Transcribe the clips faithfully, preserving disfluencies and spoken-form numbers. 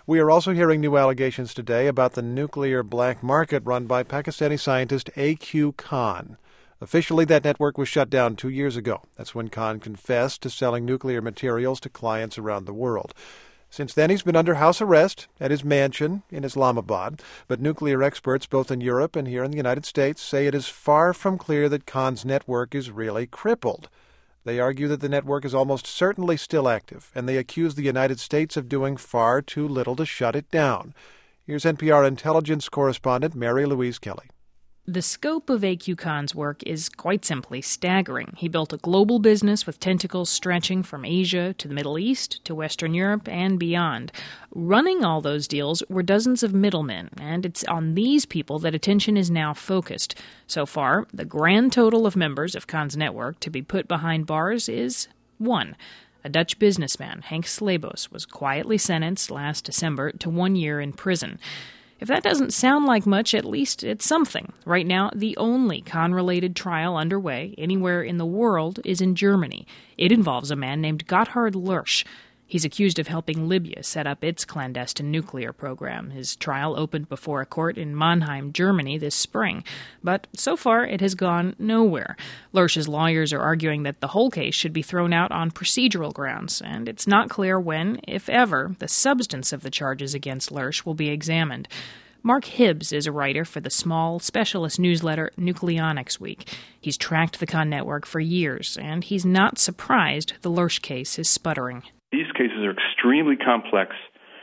We are also hearing new allegations today about the nuclear black market run by Pakistani scientist A Q Khan. Officially, that network was shut down two years ago. That's when Khan confessed to selling nuclear materials to clients around the world. Since then, he's been under house arrest at his mansion in Islamabad. But nuclear experts, both in Europe and here in the United States, say it is far from clear that Khan's network is really crippled. They argue that the network is almost certainly still active, and they accuse the United States of doing far too little to shut it down. Here's N P R intelligence correspondent Mary Louise Kelly. The scope of A Q Khan's work is quite simply staggering. He built a global business with tentacles stretching from Asia to the Middle East to Western Europe and beyond. Running all those deals were dozens of middlemen, and it's on these people that attention is now focused. So far, the grand total of members of Khan's network to be put behind bars is one. A Dutch businessman, Henk Slebos, was quietly sentenced last December to one year in prison. If that doesn't sound like much, at least it's something. Right now, the only Khan-related trial underway anywhere in the world is in Germany. It involves a man named Gotthard Lersch. He's accused of helping Libya set up its clandestine nuclear program. His trial opened before a court in Mannheim, Germany this spring. But so far, it has gone nowhere. Lersch's lawyers are arguing that the whole case should be thrown out on procedural grounds, and it's not clear when, if ever, the substance of the charges against Lersch will be examined. Mark Hibbs is a writer for the small, specialist newsletter Nucleonics Week. He's tracked the Khan network for years, and he's not surprised the Lersch case is sputtering. These cases are extremely complex.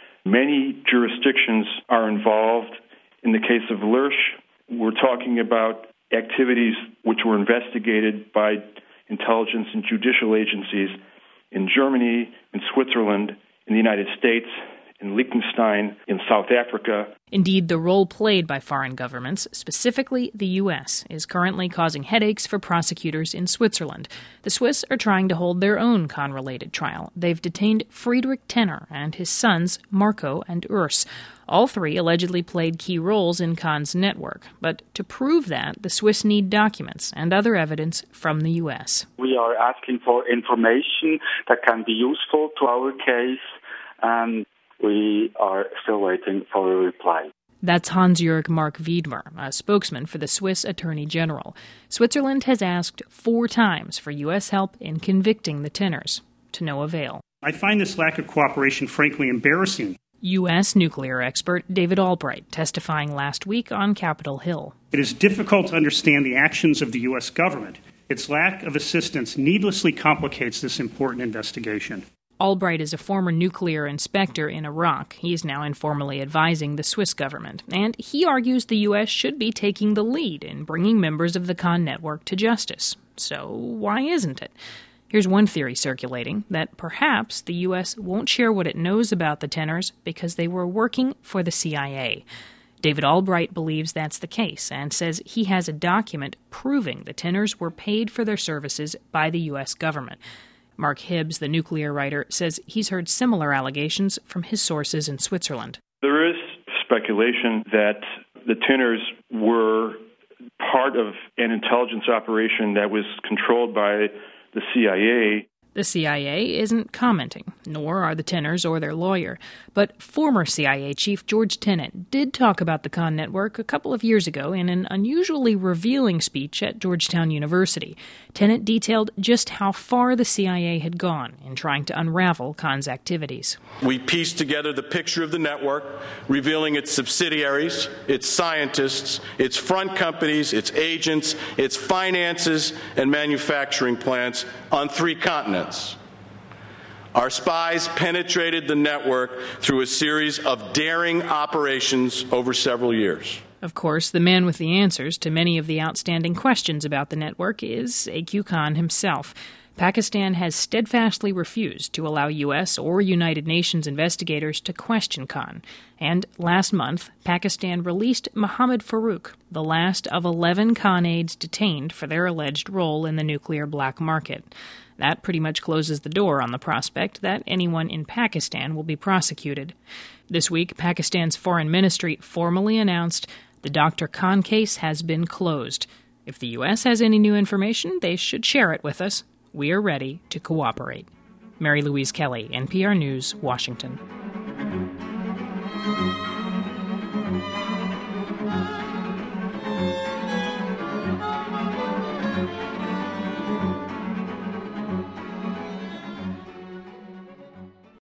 Many jurisdictions are involved. In the case of Lersch, we're talking about activities which were investigated by intelligence and judicial agencies in Germany, in Switzerland, in the United States, in Liechtenstein, in South Africa. Indeed, the role played by foreign governments, specifically the U S, is currently causing headaches for prosecutors in Switzerland. The Swiss are trying to hold their own Khan-related trial. They've detained Friedrich Tenner and his sons, Marco and Urs. All three allegedly played key roles in Khan's network. But to prove that, the Swiss need documents and other evidence from the U S. We are asking for information that can be useful to our case, and we are still waiting for a reply. That's Hans-Jörg Mark Wiedmer, a spokesman for the Swiss Attorney General. Switzerland has asked four times for U S help in convicting the Tenners, to no avail. I find this lack of cooperation frankly embarrassing. U S nuclear expert David Albright testifying last week on Capitol Hill. It is difficult to understand the actions of the U S government. Its lack of assistance needlessly complicates this important investigation. Albright is a former nuclear inspector in Iraq. He is now informally advising the Swiss government, and he argues the U S should be taking the lead in bringing members of the Khan network to justice. So why isn't it? Here's one theory circulating, that perhaps the U S won't share what it knows about the Tenners because they were working for the C I A. David Albright believes that's the case and says he has a document proving the Tenners were paid for their services by the U S government. Mark Hibbs, the nuclear writer, says he's heard similar allegations from his sources in Switzerland. There is speculation that the Tenners were part of an intelligence operation that was controlled by the C I A. The C I A isn't commenting, nor are the Tenners or their lawyer. But former C I A chief George Tenet did talk about the Khan network a couple of years ago in an unusually revealing speech at Georgetown University. Tenet detailed just how far the C I A had gone in trying to unravel Khan's activities. We pieced together the picture of the network, revealing its subsidiaries, its scientists, its front companies, its agents, its finances, and manufacturing plants on three continents. Our spies penetrated the network through a series of daring operations over several years. Of course, the man with the answers to many of the outstanding questions about the network is A Q Khan himself. Pakistan has steadfastly refused to allow U S or United Nations investigators to question Khan. And last month, Pakistan released Mohammed Farouk, the last of eleven Khan aides detained for their alleged role in the nuclear black market. That pretty much closes the door on the prospect that anyone in Pakistan will be prosecuted. This week, Pakistan's foreign ministry formally announced the Doctor Khan case has been closed. If the U S has any new information, they should share it with us. We are ready to cooperate. Mary Louise Kelly, N P R News, Washington.